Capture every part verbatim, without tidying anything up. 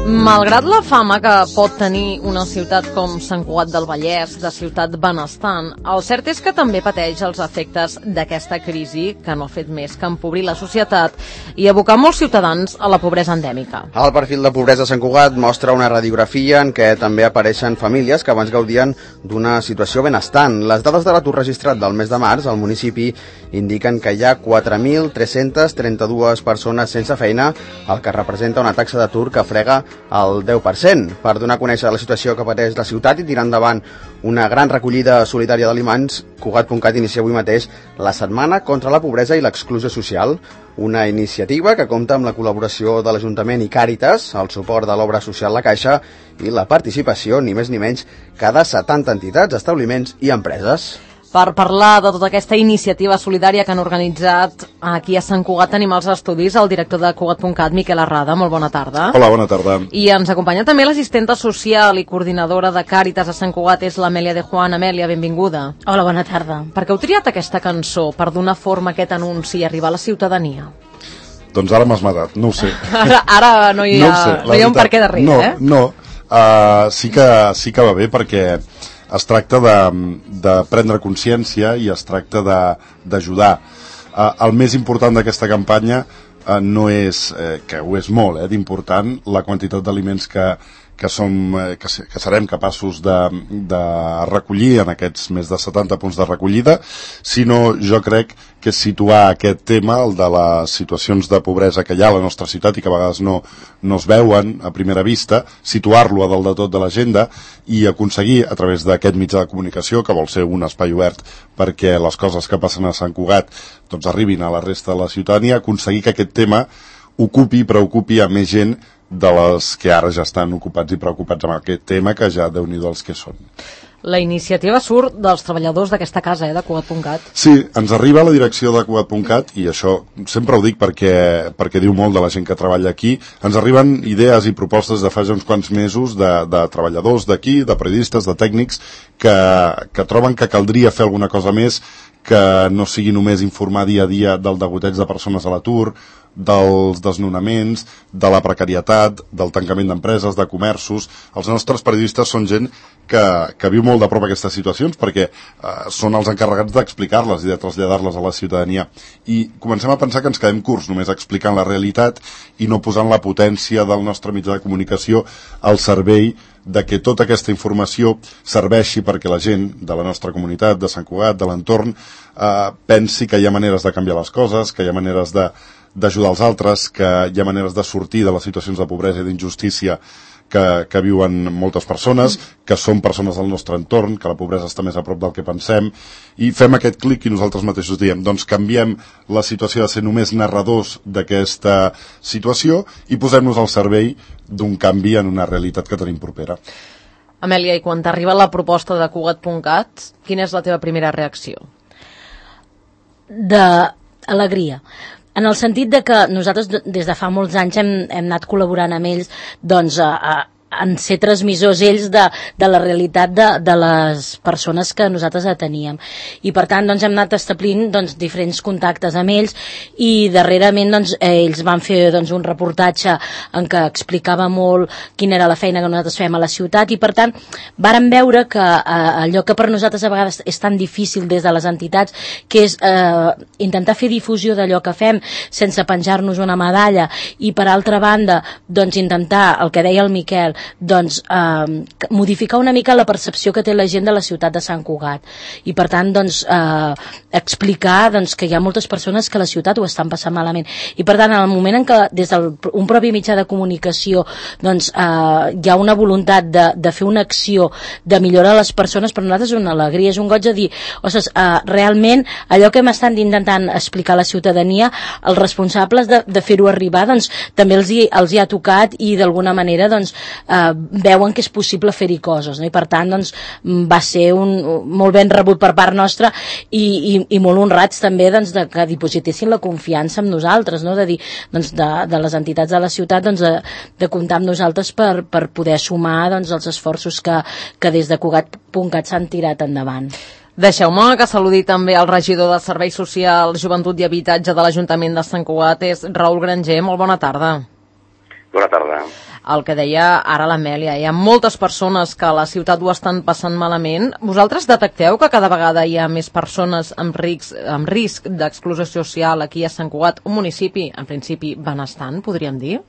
Malgrat la fama que pot tenir una ciutat com Sant Cugat del Vallès, de ciutat benestant, el cert és que també pateix els efectes d'aquesta crisi, que no ha fet més que empobrir la societat i abocar molts ciutadans a la pobresa endèmica. El perfil de pobresa a Sant Cugat mostra una radiografia en què també apareixen famílies que abans gaudien d'una situació benestant. Les dades de l'atur registrat del mes de març al municipi indiquen que hi ha quatre mil tres-centes trenta-dues persones sense feina, el que representa una taxa d'atur que frega el deu per cent. Per donar a conèixer la situació que pateix la ciutat i tirar endavant una gran recollida solidària d'aliments, Cugat punt cat inicia avui mateix la Setmana contra la Pobresa i l'Exclusió Social, una iniciativa que compta amb la col·laboració de l'Ajuntament i Càritas, el suport de l'Obra Social La Caixa i la participació, ni més ni menys, que de setanta entitats, establiments i empreses. Per parlar de tota aquesta iniciativa solidària que han organitzat aquí a Sant Cugat tenim els estudis el director de Cugat punt cat, Miquel Arrada. Molt bona tarda. Hola, bona tarda. I ens acompanya també l'assistenta social i coordinadora de Càritas a Sant Cugat, és l'Amèlia de Juan. Amèlia, benvinguda. Hola, bona tarda. Per què heu triat aquesta cançó per donar forma a aquest anunci i arribar a la ciutadania? Doncs ara m'has matat, no ho sé. Ara, ara no hi ha, no, sé, no hi ha un per què darrere, no, eh? No, uh, sí, que, sí que va bé perquè es tracta de, de prendre consciència i es tracta d'ajudar. Uh, el més important d'aquesta campanya uh, no és, eh, que ho és molt, eh, d'important, la quantitat d'aliments que, que, som, eh, que, que serem capaços de, de recollir en aquests més de setanta punts de recollida, sinó jo crec que situar aquest tema, el de les situacions de pobresa que hi ha a la nostra ciutat i que a vegades no, no es veuen a primera vista, situar-lo a dalt de tot de l'agenda i aconseguir, a través d'aquest mitjà de comunicació, que vol ser un espai obert perquè les coses que passen a Sant Cugat doncs arribin a la resta de la ciutadania, aconseguir que aquest tema ocupi i preocupi a més gent de les que ara ja estan ocupats i preocupats amb aquest tema, que ja déu-n'hi-do els que són. La iniciativa surt dels treballadors d'aquesta casa, eh, de Cugat punt cat. Sí, ens arriba a la direcció de Cugat punt cat, i això sempre ho dic perquè, perquè diu molt de la gent que treballa aquí. Ens arriben idees i propostes de fa ja uns quants mesos de, de treballadors d'aquí, de periodistes, de tècnics, que, que troben que caldria fer alguna cosa més, que no sigui només informar dia a dia del degoteig de persones a l'atur, dels desnonaments, de la precarietat, del tancament d'empreses, de comerços. Els nostres periodistes són gent que, que viu molt de prop aquestes situacions perquè eh, són els encarregats d'explicar-les i de traslladar-les a la ciutadania. I comencem a pensar que ens quedem curts només explicant la realitat i no posant la potència del nostre mitjà de comunicació al servei de que tota aquesta informació serveixi perquè la gent de la nostra comunitat, de Sant Cugat, de l'entorn, eh, pensi que hi ha maneres de canviar les coses, que hi ha maneres de d'ajudar els altres, que hi ha maneres de sortir de les situacions de pobresa i d'injustícia que, que viuen moltes persones, que són persones del nostre entorn, que la pobresa està més a prop del que pensem, i fem aquest clic i nosaltres mateixos diem, doncs canviem la situació de ser només narradors d'aquesta situació i posem-nos al servei d'un canvi en una realitat que tenim propera. Amèlia, i quan t'arriba la proposta de Cugat punt cat, quina és la teva primera reacció? D'alegria. En el sentit de que nosaltres des de fa molts anys hem, hem anat col·laborant amb ells doncs, a, a, en ser transmissors ells de, de la realitat de, de les persones que nosaltres ateníem. I per tant doncs, hem anat establint doncs, diferents contactes amb ells i darrerament doncs, ells van fer doncs, un reportatge en què explicava molt quina era la feina que nosaltres fem a la ciutat i per tant vàrem veure que eh, allò que per nosaltres a vegades és tan difícil des de les entitats, que és eh, intentar fer difusió d'allò que fem sense penjar-nos una medalla i per altra banda doncs, intentar, el que deia el Miquel, doncs, eh, modificar una mica la percepció que té la gent de la ciutat de Sant Cugat i per tant doncs, eh, explicar doncs, que hi ha moltes persones que a la ciutat ho estan passant malament i per tant en el moment en què des d'un propi mitjà de comunicació doncs, eh, hi ha una voluntat de, de fer una acció de millorar les persones, per nosaltres és una alegria, és un goig de dir, ostres, eh, realment allò que hem estat intentant explicar a la ciutadania, els responsables de, de fer-ho arribar doncs, també els hi, els hi ha tocat i d'alguna manera doncs, Uh, veuen que és possible fer-hi coses, no? I per tant doncs, va ser un, molt ben rebut per part nostra i, i, i molt honrats també doncs, de que dipositessin la confiança en nosaltres, no? De dir, doncs, de, de les entitats de la ciutat doncs, de, de comptar amb nosaltres per, per poder sumar doncs, els esforços que, que des de Cugat punt cat s'han tirat endavant. Deixeu-me que saludi també el regidor de Serveis Socials, Joventut i Habitatge de l'Ajuntament de Sant Cugat, és Raül Granger. Molt bona tarda. Bona tarda. El que deia ara l'Amèlia, hi ha moltes persones que a la ciutat ho estan passant malament. Vosaltres detecteu que cada vegada hi ha més persones amb risc, amb risc d'exclusió social aquí a Sant Cugat, un municipi, en principi, benestant, podríem dir?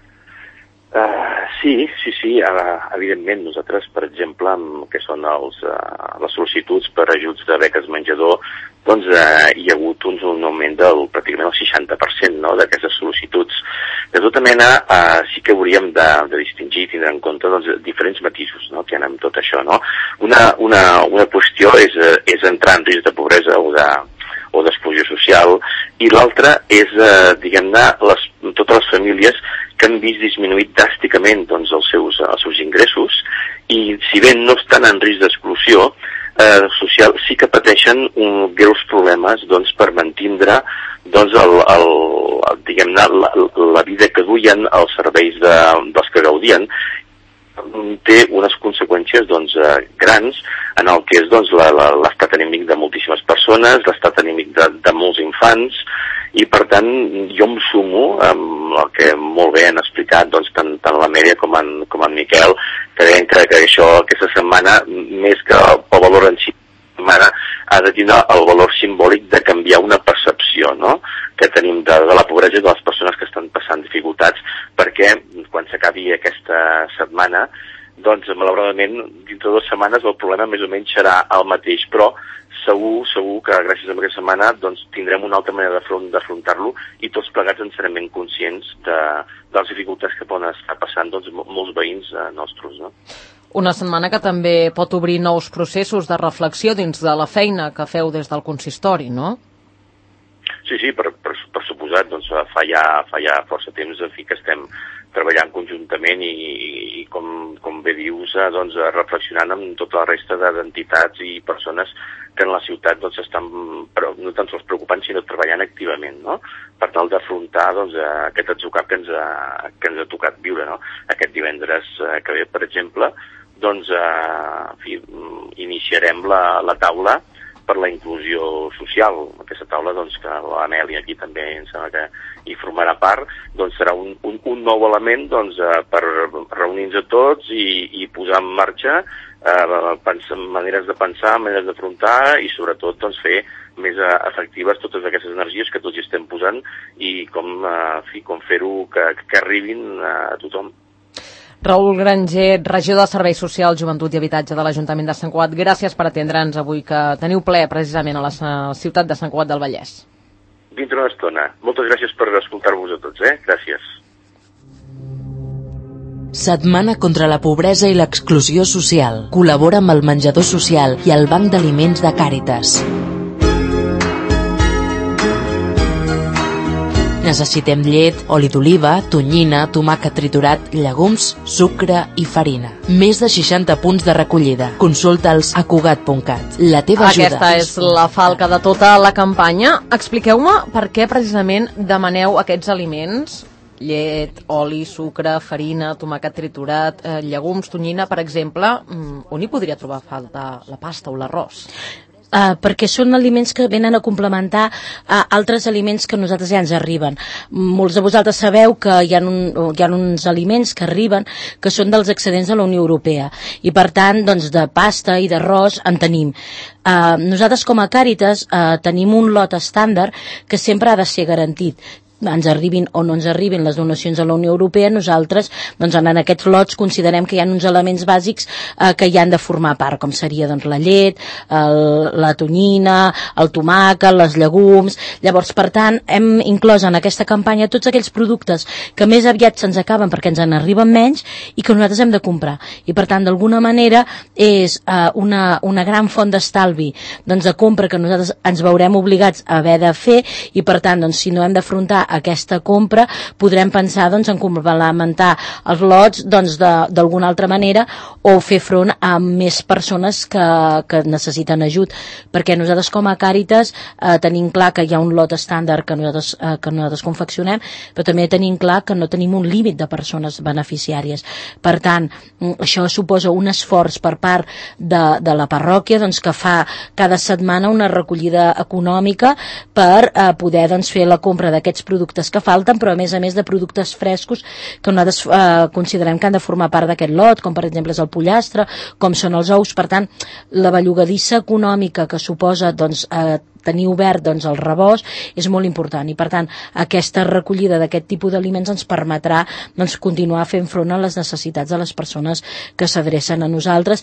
Uh, sí, sí, sí, uh, evidentment. Nosaltres, per exemple, amb que són els, uh, les sol·licituds per ajuts de beques menjador, doncs uh, hi ha hagut un, un augment del pràcticament el seixanta per cent, no?, d'aquestes sol·licituds. De tota mena, uh, sí que hauríem de, de distingir i tindre en compte doncs, diferents matisos, no?, que hi ha amb tot això, no? Una, una, una qüestió és, és entrar en risc de pobresa o de o d'exclusió social, i l'altra és, eh, diguem-ne, les, totes les famílies que han vist disminuït dràsticament doncs, els, seus, els seus ingressos, i si bé no estan en risc d'exclusió eh, social, sí que pateixen un, greus problemes doncs, per mantindre doncs, el, el, el, diguem-ne, la, la vida que duien, els serveis de, dels que gaudien, té unes conseqüències doncs, eh, grans en el que és doncs, l'estat anímic de moltíssimes persones, l'estat anímic de, de molts infants, i per tant jo em sumo amb el que molt bé han explicat doncs, tant, tant l'Amèlia com en, com en Miquel, que deien que, que això aquesta setmana, més que el valor en si, setmana, ha de tenir el valor simbòlic de canviar una percepció, no?, que tenim de, de la pobresa i de les persones que estan passant dificultats, perquè quan s'acabi aquesta setmana, doncs malauradament dintre de dues setmanes el problema més o menys serà el mateix, però segur, segur que gràcies a aquesta setmana doncs, tindrem una altra manera d'afrontar-lo i tots plegats en serem ben conscients de, de les dificultats que poden estar passant doncs, molts veïns eh, nostres, no? Una setmana que també pot obrir nous processos de reflexió dins de la feina que feu des del consistori, no? Sí, sí, per, per, per suposat, doncs fa ja, fa ja força temps en fi, que estem treballant conjuntament i, i com, com bé dius, doncs, reflexionant amb tota la resta d'entitats i persones que en la ciutat doncs, estan però, no tan sols preocupant, sinó treballant activament, no?, per tal d'afrontar doncs, aquest atzucac que ens ha, que ens ha tocat viure, no? Aquest divendres que ve, per exemple, doncs, eh, en fi, iniciarem la, la taula per la inclusió social. Aquesta taula, doncs, que l'Amèlia aquí també em sembla que hi formarà part, doncs serà un, un, un nou element doncs, eh, per reunir-nos a tots i, i posar en marxa eh, pensar, maneres de pensar, maneres d'afrontar i sobretot doncs, fer més eh, efectives totes aquestes energies que tots hi estem posant i com, eh, com fer-ho que, que arribin a tothom. Raül Granger, regidor de Serveis Socials, Joventut i Habitatge de l'Ajuntament de Sant Cugat, gràcies per atendre'ns avui, que teniu ple precisament a la ciutat de Sant Cugat del Vallès. Dintre una estona. Moltes gràcies per escoltar-vos a tots, eh? Gràcies. Setmana contra la pobresa i l'exclusió social. Col·labora amb el menjador social i el Banc d'Aliments de Càritas. Necessitem llet, oli d'oliva, tonyina, tomàquet triturat, llegums, sucre i farina. Més de seixanta punts de recollida. Consulta'ls a cugat punt cat. La teva ajuda. Aquesta és la falca de tota la campanya. Expliqueu-me per què precisament demaneu aquests aliments, llet, oli, sucre, farina, tomàquet triturat, eh, llegums, tonyina, per exemple. On hi podria trobar falta la pasta o l'arròs? Uh, perquè són aliments que venen a complementar uh, altres aliments que a nosaltres ja ens arriben. Molts de vosaltres sabeu que hi ha, un, hi ha uns aliments que arriben que són dels excedents de la Unió Europea i per tant doncs, de pasta i d'arròs en tenim. Uh, nosaltres com a Càritas uh, tenim un lot estàndard que sempre ha de ser garantit. Ens arribin o no ens arribin les donacions de la Unió Europea, nosaltres doncs, en aquests lots considerem que hi ha uns elements bàsics eh, que hi han de formar part, com seria doncs, la llet, el, la tonyina, el tomàquet, les llegums. Llavors, per tant, hem inclòs en aquesta campanya tots aquells productes que més aviat se'ns acaben perquè ens en arriben menys i que nosaltres hem de comprar. I per tant, d'alguna manera, és eh, una, una gran font d'estalvi doncs, de compra que nosaltres ens veurem obligats a haver de fer i per tant, doncs, si no hem d'afrontar aquesta compra, podrem pensar doncs, en complementar els lots doncs, d'alguna altra manera o fer front a a més persones que, que necessiten ajut, perquè nosaltres com a Càritas eh, tenim clar que hi ha un lot estàndard que nosaltres, eh, que nosaltres confeccionem, però també tenim clar que no tenim un límit de persones beneficiàries. Per tant, això suposa un esforç per part de, de la parròquia, doncs, que fa cada setmana una recollida econòmica per eh, poder, doncs, fer la compra d'aquests productes que falten, però a més a més de productes frescos que nosaltres eh, considerem que han de formar part d'aquest lot, com per exemple és el pollastre, com són els ous. Per tant, la bellugadissa econòmica que suposa, doncs, eh, tenir obert, doncs, el rebost és molt important, i per tant aquesta recollida d'aquest tipus d'aliments ens permetrà, doncs, continuar fent front a les necessitats de les persones que s'adrecen a nosaltres,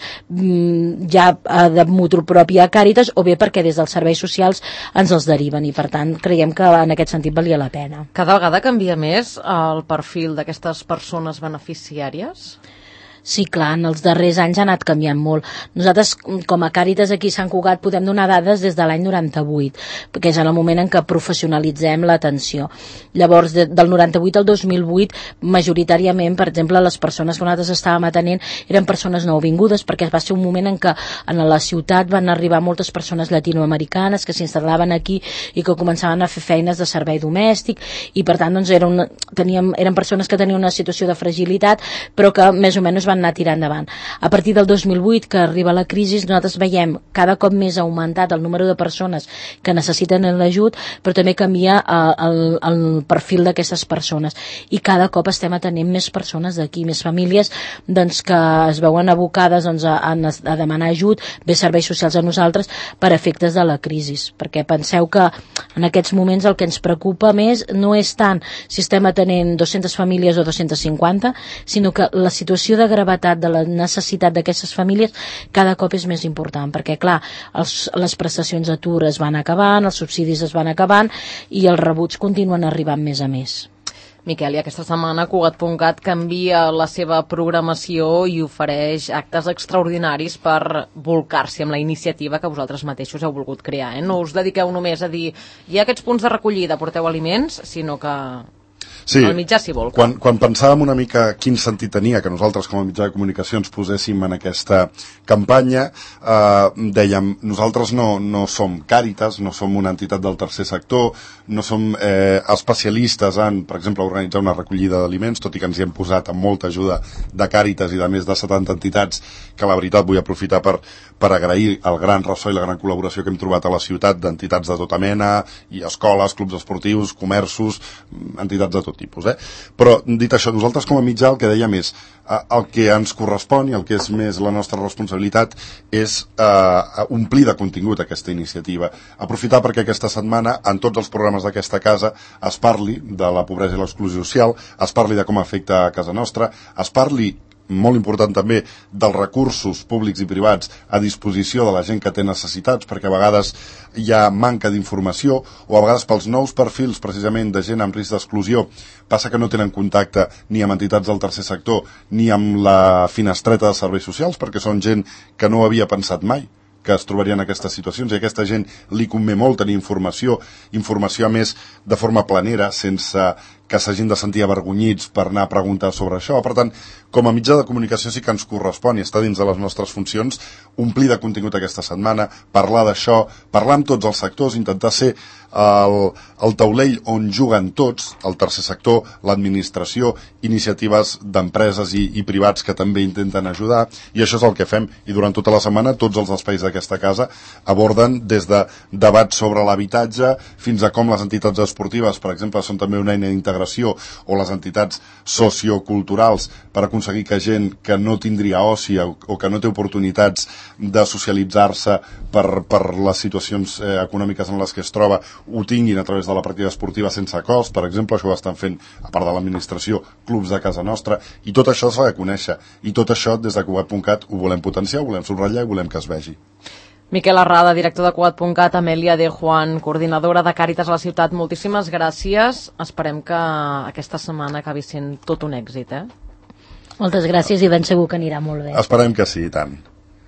ja de motu propi a Càritas, o bé perquè des dels serveis socials ens els deriven, i per tant creiem que en aquest sentit valia la pena. Cada vegada canvia més el perfil d'aquestes persones beneficiàries? Sí, clar, en els darrers anys ha anat canviant molt. Nosaltres, com a Càritas aquí a Sant Cugat, podem donar dades des de l'any noranta-vuit, perquè és en el moment en què professionalitzem l'atenció. Llavors, de, del noranta-vuit al dos mil vuit, majoritàriament, per exemple, les persones que nosaltres estàvem atenent eren persones nouvingudes, perquè va ser un moment en què en la ciutat van arribar moltes persones latinoamericanes que s'instal·laven aquí i que començaven a fer feines de servei domèstic, i per tant, doncs, era una, teníem, eren persones que tenien una situació de fragilitat, però que més o menys van anar tirant endavant. A partir del dos mil vuit, que arriba la crisi, nosaltres veiem cada cop més augmentat el número de persones que necessiten l'ajut, però també canvia el, el perfil d'aquestes persones, i cada cop estem atenent més persones d'aquí, més famílies, doncs, que es veuen abocades, doncs, a, a demanar ajut, bé serveis socials a nosaltres, per efectes de la crisi, perquè penseu que en aquests moments el que ens preocupa més no és tant si estem atenent dues-centes famílies o dues-centes cinquanta, sinó que la situació de gravetat de la necessitat d'aquestes famílies cada cop és més important, perquè clar, els, les prestacions d'atur es van acabant, els subsidis es van acabant i els rebuts continuen arribant més a més. Miquel, i aquesta setmana Cugat punt cat canvia la seva programació i ofereix actes extraordinaris per volcar-se amb la iniciativa que vosaltres mateixos heu volgut crear. Eh? No us dediqueu només a dir hi ha aquests punts de recollida, porteu aliments, sinó que sí, el mitjà s'hi volca. Quan, quan pensàvem una mica quin sentit tenia que nosaltres com a mitjà de comunicació ens poséssim en aquesta campanya, eh, dèiem, nosaltres no, no som Càritas, no som una entitat del tercer sector, no som eh, especialistes en, per exemple, organitzar una recollida d'aliments, tot i que ens hi hem posat amb molta ajuda de Càritas i de més de setanta entitats, que la veritat vull aprofitar per, per agrair el gran ressò i la gran col·laboració que hem trobat a la ciutat d'entitats de tota mena, i escoles, clubs esportius, comerços, entitats de tot tipus, eh? Però dit això, nosaltres com a mitjà el que dèiem és eh, el que ens correspon i el que és més la nostra responsabilitat és eh, omplir de contingut aquesta iniciativa, aprofitar perquè aquesta setmana en tots els programes d'aquesta casa es parli de la pobresa i l'exclusió social, es parli de com afecta a casa nostra, es parli, molt important també, dels recursos públics i privats a disposició de la gent que té necessitats, perquè a vegades hi ha manca d'informació, o a vegades pels nous perfils precisament de gent amb risc d'exclusió passa que no tenen contacte ni amb entitats del tercer sector ni amb la finestreta de serveis socials, perquè són gent que no havia pensat mai que es trobarien en aquestes situacions, i a aquesta gent li convé molt tenir informació, informació a més de forma planera, sense que s'hagin de sentir avergonyits per anar a preguntar sobre això. Per tant, com a mitjà de comunicació sí que ens correspon, i està dins de les nostres funcions, omplir de contingut aquesta setmana, parlar d'això, parlar amb tots els sectors, intentar ser el, el taulell on juguen tots, el tercer sector, l'administració, iniciatives d'empreses i, i privats que també intenten ajudar, i això és el que fem. I durant tota la setmana tots els espais d'aquesta casa aborden des de debats sobre l'habitatge fins a com les entitats esportives, per exemple, són també una eina d'integració, o les entitats socioculturals per aconseguir que gent que no tindria oci o que no té oportunitats de socialitzar-se per, per les situacions eh, econòmiques en les que es troba ho tinguin a través de la pràctica esportiva sense cost, per exemple. Això ho estan fent, a part de l'administració, clubs de casa nostra, i tot això s'ha de conèixer, i tot això des de Cugat punt cat ho volem potenciar, ho volem subratllar i volem que es vegi. Miquel Arrada, director de Cugat punt cat, Amèlia de Juan, coordinadora de Càritas a la ciutat, moltíssimes gràcies. Esperem que aquesta setmana acabi sent tot un èxit, eh? Moltes gràcies, i ben segur que anirà molt bé. Esperem que sí, i tant.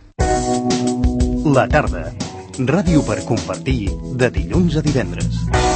La tarda. Ràdio per compartir de dilluns a divendres.